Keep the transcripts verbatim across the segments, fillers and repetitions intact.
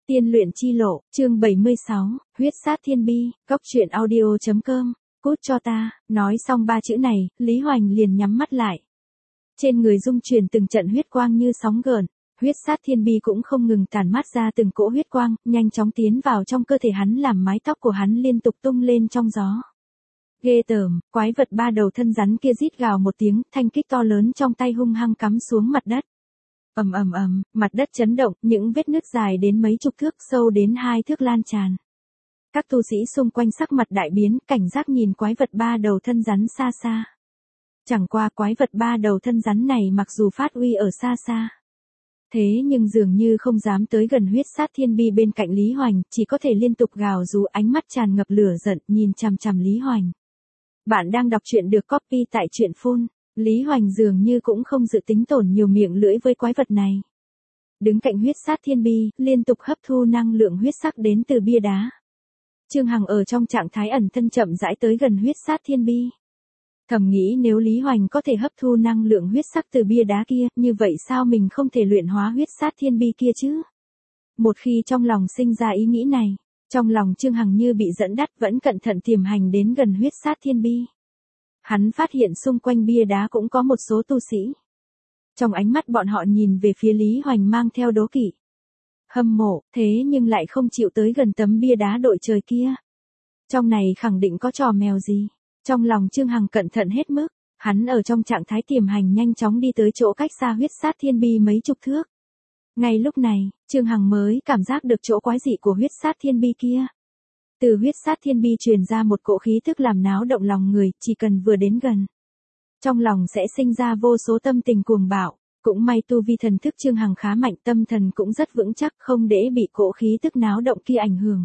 Tiên luyện chi lộ, chương bảy mươi sáu, huyết sát thiên bi, góc truyện audio chấm com, cút cho ta, nói xong ba chữ này, Lý Hoành liền nhắm mắt lại. Trên người dung truyền từng trận huyết quang như sóng gợn, huyết sát thiên bi cũng không ngừng tản mát ra từng cỗ huyết quang, nhanh chóng tiến vào trong cơ thể hắn làm mái tóc của hắn liên tục tung lên trong gió. Ghê tởm, quái vật ba đầu thân rắn kia rít gào một tiếng, thanh kích to lớn trong tay hung hăng cắm xuống mặt đất. Ầm ầm ầm, mặt đất chấn động, những vết nứt dài đến mấy chục thước, sâu đến hai thước lan tràn. Các tu sĩ xung quanh sắc mặt đại biến, cảnh giác nhìn quái vật ba đầu thân rắn xa xa. Chẳng qua quái vật ba đầu thân rắn này mặc dù phát uy ở xa xa, thế nhưng dường như không dám tới gần huyết sát thiên bi bên cạnh Lý Hoành, chỉ có thể liên tục gào rú, ánh mắt tràn ngập lửa giận, nhìn chằm chằm Lý Hoành. Bạn đang đọc truyện được copy tại truyện phun. Lý Hoành dường như cũng không dự tính tổn nhiều miệng lưỡi với quái vật này. Đứng cạnh huyết sát thiên bi, liên tục hấp thu năng lượng huyết sắc đến từ bia đá. Trương Hằng ở trong trạng thái ẩn thân chậm rãi tới gần huyết sát thiên bi. Thầm nghĩ nếu Lý Hoành có thể hấp thu năng lượng huyết sắc từ bia đá kia, như vậy sao mình không thể luyện hóa huyết sát thiên bi kia chứ? Một khi trong lòng sinh ra ý nghĩ này, trong lòng Trương Hằng như bị dẫn dắt vẫn cẩn thận tiềm hành đến gần huyết sát thiên bi. Hắn phát hiện xung quanh bia đá cũng có một số tu sĩ. Trong ánh mắt bọn họ nhìn về phía Lý Hoành mang theo đố kỵ, hâm mộ, thế nhưng lại không chịu tới gần tấm bia đá đội trời kia. Trong này khẳng định có trò mèo gì. Trong lòng Trương Hằng cẩn thận hết mức, hắn ở trong trạng thái tiềm hành nhanh chóng đi tới chỗ cách xa huyết sát thiên bi mấy chục thước. Ngay lúc này, Trương Hằng mới cảm giác được chỗ quái dị của huyết sát thiên bi kia. Từ huyết sát thiên bi truyền ra một cỗ khí thức làm náo động lòng người, chỉ cần vừa đến gần, trong lòng sẽ sinh ra vô số tâm tình cuồng bạo. Cũng may tu vi thần thức Trương Hằng khá mạnh, tâm thần cũng rất vững chắc, không để bị cỗ khí tức náo động kia ảnh hưởng.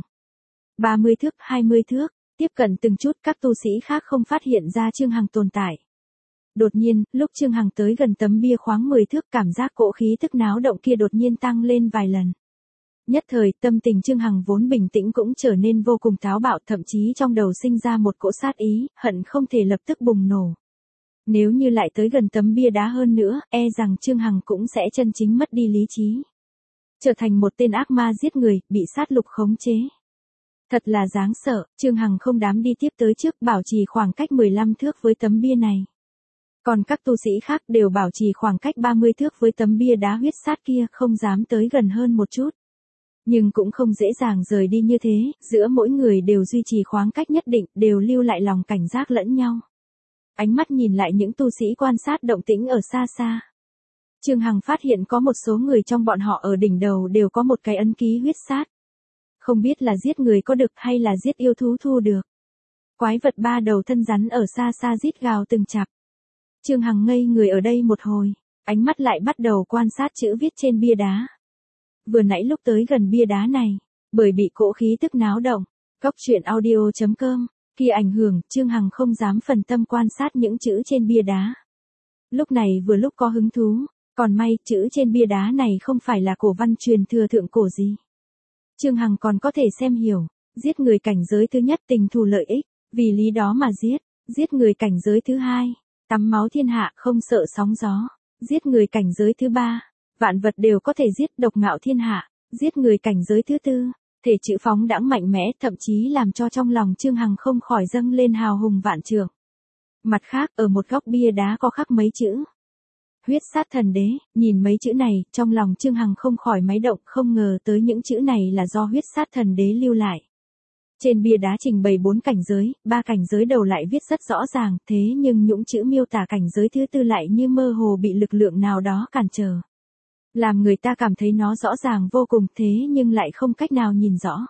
ba mươi thước, hai mươi thước, tiếp cận từng chút, các tu sĩ khác không phát hiện ra Trương Hằng tồn tại. Đột nhiên, lúc Trương Hằng tới gần tấm bia khoáng mười thước, cảm giác cỗ khí tức náo động kia đột nhiên tăng lên vài lần. Nhất thời, tâm tình Trương Hằng vốn bình tĩnh cũng trở nên vô cùng táo bạo, thậm chí trong đầu sinh ra một cỗ sát ý, hận không thể lập tức bùng nổ. Nếu như lại tới gần tấm bia đá hơn nữa, e rằng Trương Hằng cũng sẽ chân chính mất đi lý trí. Trở thành một tên ác ma giết người, bị sát lục khống chế. Thật là đáng sợ, Trương Hằng không dám đi tiếp tới trước, bảo trì khoảng cách mười lăm thước với tấm bia này. Còn các tu sĩ khác đều bảo trì khoảng cách ba mươi thước với tấm bia đá huyết sát kia, không dám tới gần hơn một chút. Nhưng cũng không dễ dàng rời đi như thế, giữa mỗi người đều duy trì khoảng cách nhất định, đều lưu lại lòng cảnh giác lẫn nhau. Ánh mắt nhìn lại những tu sĩ quan sát động tĩnh ở xa xa. Trương Hằng phát hiện có một số người trong bọn họ ở đỉnh đầu đều có một cái ấn ký huyết sát. Không biết là giết người có được hay là giết yêu thú thu được. Quái vật ba đầu thân rắn ở xa xa rít gào từng chặp. Trương Hằng ngây người ở đây một hồi, ánh mắt lại bắt đầu quan sát chữ viết trên bia đá. Vừa nãy lúc tới gần bia đá này, bởi bị cỗ khí tức náo động, góc truyện audio chấm com, khi ảnh hưởng, Trương Hằng không dám phần tâm quan sát những chữ trên bia đá. Lúc này vừa lúc có hứng thú, còn may chữ trên bia đá này không phải là cổ văn truyền thừa thượng cổ gì. Trương Hằng còn có thể xem hiểu, giết người cảnh giới thứ nhất tình thù lợi ích, vì lý đó mà giết, giết người cảnh giới thứ hai, tắm máu thiên hạ không sợ sóng gió, giết người cảnh giới thứ ba, vạn vật đều có thể giết độc ngạo thiên hạ, giết người cảnh giới thứ tư, thể chữ phóng đãng mạnh mẽ, thậm chí làm cho trong lòng Trương Hằng không khỏi dâng lên hào hùng vạn trượng. Mặt khác, ở một góc bia đá có khắc mấy chữ huyết sát thần đế, nhìn mấy chữ này, trong lòng Trương Hằng không khỏi máy động, không ngờ tới những chữ này là do huyết sát thần đế lưu lại. Trên bia đá trình bày bốn cảnh giới, ba cảnh giới đầu lại viết rất rõ ràng, thế nhưng những chữ miêu tả cảnh giới thứ tư lại như mơ hồ bị lực lượng nào đó cản trở. Làm người ta cảm thấy nó rõ ràng vô cùng, thế nhưng lại không cách nào nhìn rõ.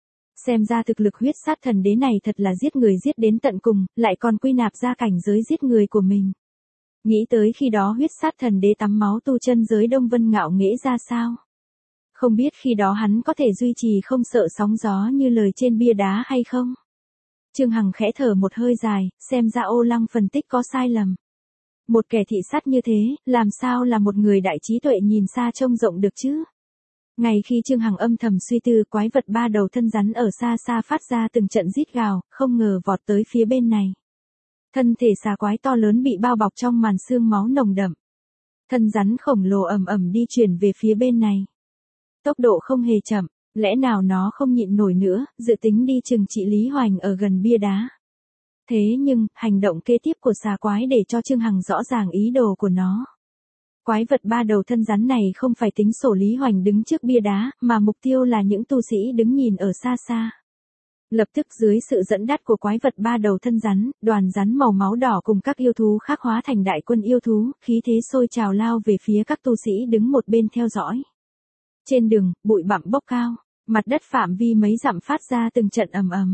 Xem ra thực lực huyết sát thần đế này thật là giết người giết đến tận cùng, lại còn quy nạp ra cảnh giới giết người của mình. Nghĩ tới khi đó huyết sát thần đế tắm máu tu chân giới Đông Vân ngạo nghễ ra sao? Không biết khi đó hắn có thể duy trì không sợ sóng gió như lời trên bia đá hay không? Trương Hằng khẽ thở một hơi dài, xem ra Ô Lăng phân tích có sai lầm. Một kẻ thị sát như thế, làm sao là một người đại trí tuệ nhìn xa trông rộng được chứ? Ngay khi Trương Hằng âm thầm suy tư, quái vật ba đầu thân rắn ở xa xa phát ra từng trận rít gào, không ngờ vọt tới phía bên này. Thân thể xà quái to lớn bị bao bọc trong màn sương máu nồng đậm. Thân rắn khổng lồ ầm ầm đi chuyển về phía bên này. Tốc độ không hề chậm, Lẽ nào nó không nhịn nổi nữa, dự tính đi trừng trị Lý Hoành ở gần bia đá. Thế nhưng, hành động kế tiếp của xà quái để cho Trương Hằng rõ ràng ý đồ của nó. Quái vật ba đầu thân rắn này không phải tính sổ Lý Hoành đứng trước bia đá, mà mục tiêu là những tu sĩ đứng nhìn ở xa xa. Lập tức dưới sự dẫn dắt của quái vật ba đầu thân rắn, đoàn rắn màu máu đỏ cùng các yêu thú khác hóa thành đại quân yêu thú, khí thế sôi trào lao về phía các tu sĩ đứng một bên theo dõi. Trên đường, bụi bặm bốc cao, mặt đất phạm vi mấy dặm phát ra từng trận ầm ầm.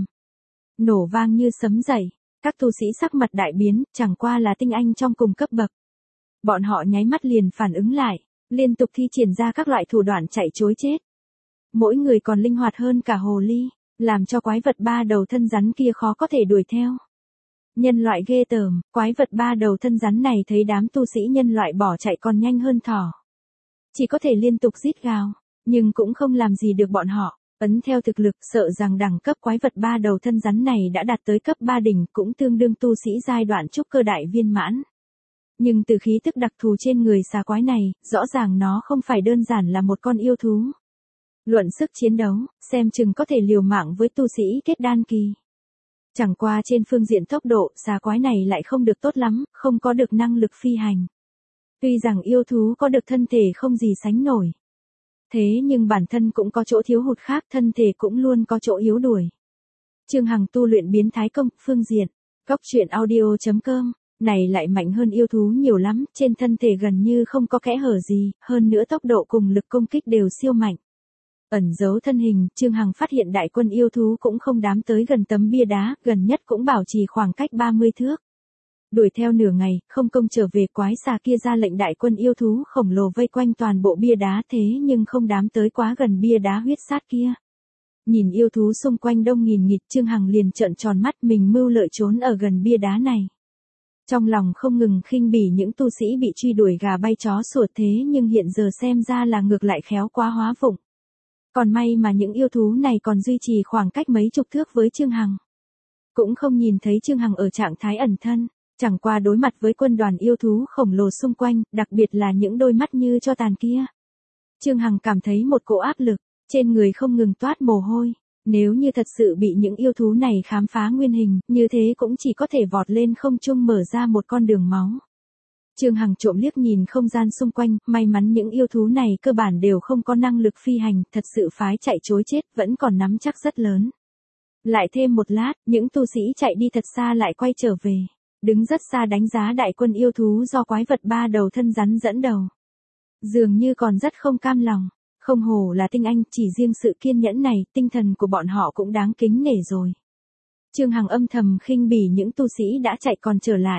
Nổ vang như sấm dậy, các tu sĩ sắc mặt đại biến, chẳng qua là tinh anh trong cùng cấp bậc. Bọn họ nháy mắt liền phản ứng lại, liên tục thi triển ra các loại thủ đoạn chạy trối chết. Mỗi người còn linh hoạt hơn cả hồ ly, làm cho quái vật ba đầu thân rắn kia khó có thể đuổi theo. Nhân loại ghê tởm, quái vật ba đầu thân rắn này thấy đám tu sĩ nhân loại bỏ chạy còn nhanh hơn thỏ. Chỉ có thể liên tục rít gào, nhưng cũng không làm gì được bọn họ. Ấn theo thực lực, sợ rằng đẳng cấp quái vật ba đầu thân rắn này đã đạt tới cấp ba đỉnh, cũng tương đương tu sĩ giai đoạn trúc cơ đại viên mãn. Nhưng từ khí tức đặc thù trên người xà quái này, rõ ràng nó không phải đơn giản là một con yêu thú. Luận sức chiến đấu, xem chừng có thể liều mạng với tu sĩ kết đan kỳ. Chẳng qua trên phương diện tốc độ, xà quái này lại không được tốt lắm, không có được năng lực phi hành. Tuy rằng yêu thú có được thân thể không gì sánh nổi. Thế nhưng bản thân cũng có chỗ thiếu hụt khác, thân thể cũng luôn có chỗ yếu đuổi. Trương Hằng tu luyện biến thái công, phương diện, góc truyện audio chấm com, này lại mạnh hơn yêu thú nhiều lắm, trên thân thể gần như không có kẽ hở gì, hơn nữa tốc độ cùng lực công kích đều siêu mạnh. Ẩn giấu thân hình, Trương Hằng phát hiện đại quân yêu thú cũng không đám tới gần tấm bia đá, gần nhất cũng bảo trì khoảng cách ba mươi thước. Đuổi theo nửa ngày, không công trở về, quái xà kia ra lệnh đại quân yêu thú khổng lồ vây quanh toàn bộ bia đá, thế nhưng không đám tới quá gần bia đá huyết sát kia. Nhìn yêu thú xung quanh đông nghìn nghịt, Trương Hằng liền trợn tròn mắt, mình mưu lợi trốn ở gần bia đá này. Trong lòng không ngừng khinh bỉ những tu sĩ bị truy đuổi gà bay chó sủa, thế nhưng hiện giờ xem ra là ngược lại khéo quá hóa vụng. Còn may mà những yêu thú này còn duy trì khoảng cách mấy chục thước với Trương Hằng. Cũng không nhìn thấy Trương Hằng ở trạng thái ẩn thân, chẳng qua đối mặt với quân đoàn yêu thú khổng lồ xung quanh, đặc biệt là những đôi mắt như tro tàn kia. Trương Hằng cảm thấy một cỗ áp lực, trên người không ngừng toát mồ hôi. Nếu như thật sự bị những yêu thú này khám phá nguyên hình, như thế cũng chỉ có thể vọt lên không trung mở ra một con đường máu. Trương Hằng trộm liếc nhìn không gian xung quanh, may mắn những yêu thú này cơ bản đều không có năng lực phi hành, thật sự phái chạy trối chết vẫn còn nắm chắc rất lớn. Lại thêm một lát, những tu sĩ chạy đi thật xa lại quay trở về, đứng rất xa đánh giá đại quân yêu thú do quái vật ba đầu thân rắn dẫn đầu. Dường như còn rất không cam lòng, không hổ là tinh anh, chỉ riêng sự kiên nhẫn này, tinh thần của bọn họ cũng đáng kính nể rồi. Trương Hằng âm thầm khinh bỉ những tu sĩ đã chạy còn trở lại.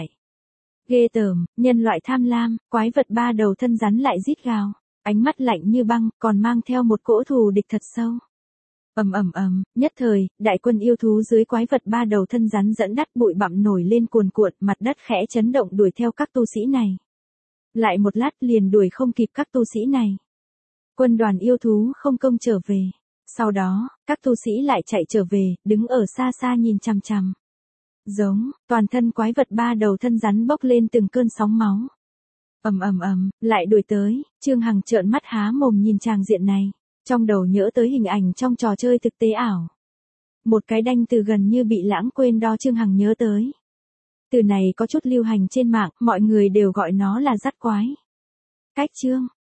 Ghê tởm, nhân loại tham lam, quái vật ba đầu thân rắn lại rít gào, ánh mắt lạnh như băng, còn mang theo một cỗ thù địch thật sâu. Ầm ầm ầm, nhất thời, đại quân yêu thú dưới quái vật ba đầu thân rắn dẫn dắt, bụi bặm nổi lên cuồn cuộn, mặt đất khẽ chấn động đuổi theo các tu sĩ này. Lại một lát liền đuổi không kịp các tu sĩ này. Quân đoàn yêu thú không công trở về. Sau đó, các tu sĩ lại chạy trở về, đứng ở xa xa nhìn chằm chằm. Giống, toàn thân quái vật ba đầu thân rắn bốc lên từng cơn sóng máu. Ầm ầm ầm, lại đuổi tới, Trương Hằng trợn mắt há mồm nhìn tràng diện này, trong đầu nhớ tới hình ảnh trong trò chơi thực tế ảo. Một cái đanh từ gần như bị lãng quên đó Trương Hằng nhớ tới. Từ này có chút lưu hành trên mạng, mọi người đều gọi nó là dắt quái. Cách chương